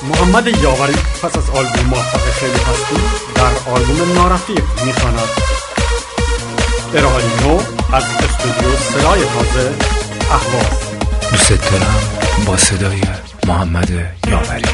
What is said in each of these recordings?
محمد یاوری پس از آلبوم موفق خیلی هستی در آلبوم نارفیق میخواند. ارائه نو از استودیو صدای تازه اهواز. دوست دارم با صدای محمد یاوری.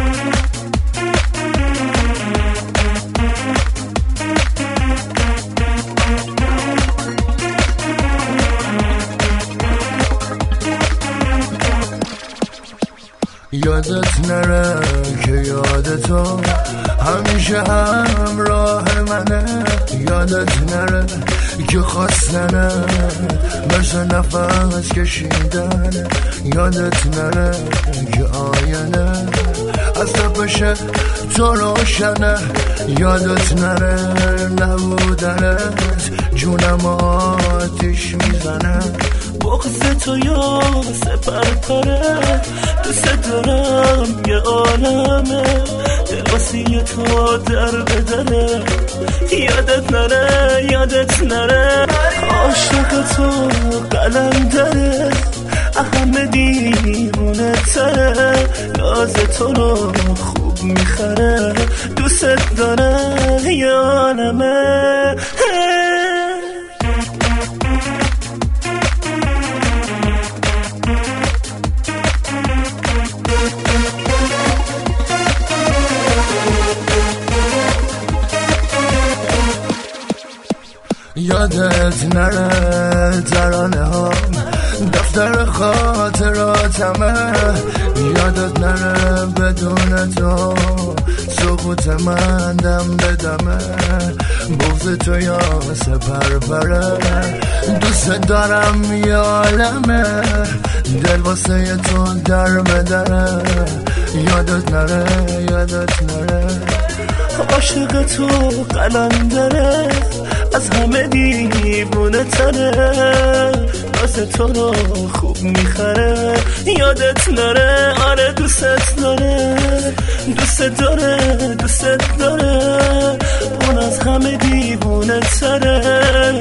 یادت نره که یاد تو همیشه همراه منه، یادت نره که خواستنه مثل نفس کشیدنه، یادت نره که آینه از تپش تو روشنه، یادت نره نبودنت جونم آتیش میزنه، بغض تو یا سپر پره دوست دارم یه عالمه دل واسه تو در بدره، یادت نره عاشق تو قلم داره همه دیوونه تره، ناز تو رو خوب میخره دوست داره یه عالمه. یادت نره ترانه ها دفتر خاطراتمه، یادت نره بدون تو سقوط من دم بدمه، بغض تو یا سپر پره دوست دارم یه عالمه دل واسه تو در بدره، یادت نره عاشق تو قلم داره از همه دیوونه تره، ناز تو رو خوب میخره یادت نره، آره دوست داره اون از همه دیوونه تره،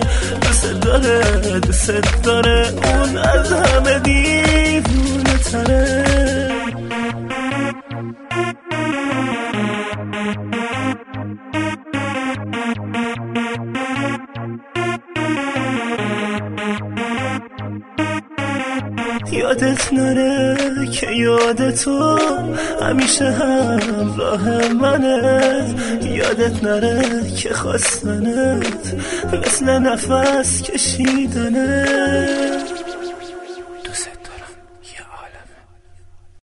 دوست داره اون از همه دیوونه تره. یادت نره که یاد تو همیشه همراه منه، یادت نره که خواستنت مثل نفس کشیدنه.